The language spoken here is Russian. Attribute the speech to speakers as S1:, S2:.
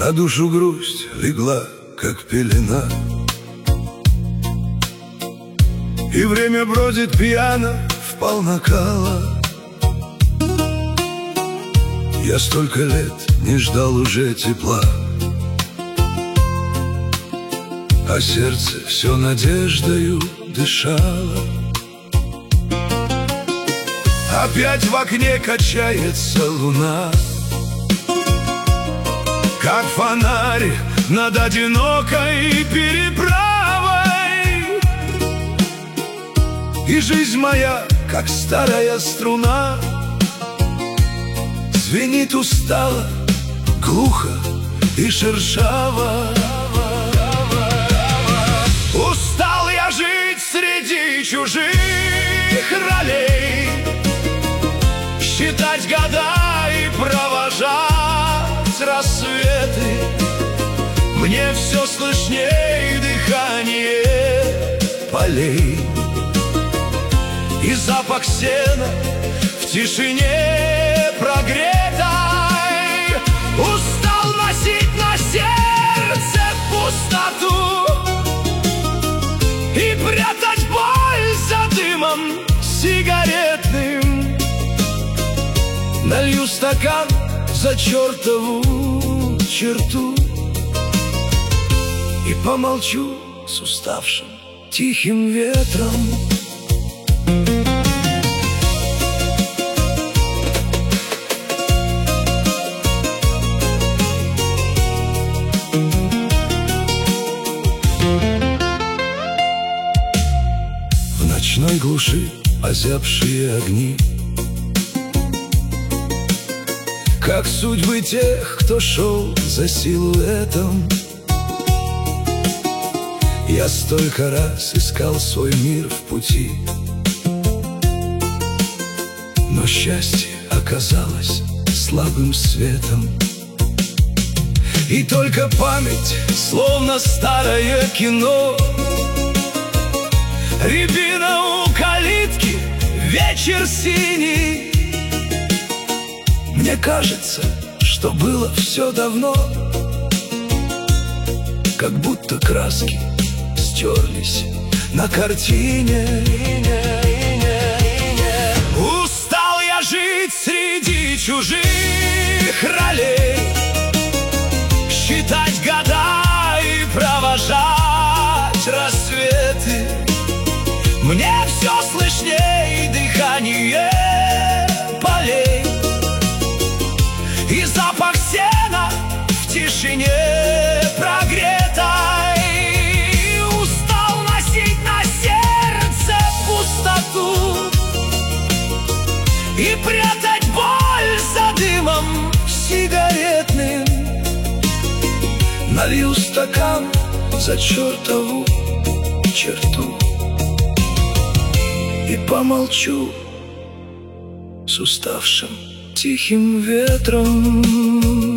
S1: На душу грусть легла, как пелена, и время бродит пьяно впал накала. Я столько лет не ждал уже тепла, а сердце все надеждою дышало. Опять в окне качается луна, как фонарь над одинокой переправой. И жизнь моя, как старая струна, звенит устало, глухо и шершаво. Устал я жить среди чужих ролей, считать года и провожать рассветы. Мне все слышней дыхание полей и запах сена в тишине прогретой. Устал носить на сердце пустоту и прятать боль за дымом сигаретным. Налью стакан за чертову черту и помолчу с уставшим тихим ветром. В ночной глуши озябшие огни, как судьбы тех, кто шел за силуэтом. Я столько раз искал свой мир в пути, но счастье оказалось слабым светом. И только память, словно старое кино, рябина у калитки, вечер синий. Мне кажется, что было все давно, как будто краски стерлись на картине. Устал я жить среди чужих ролей, считать года и провожать рассветы. Мне все слышней дыхание полей и запах сена в тишине прогретой. Устал носить на сердце пустоту и прятать боль за дымом сигаретным. Налью стакан за чертову черту и помолчу с уставшим тихим ветром.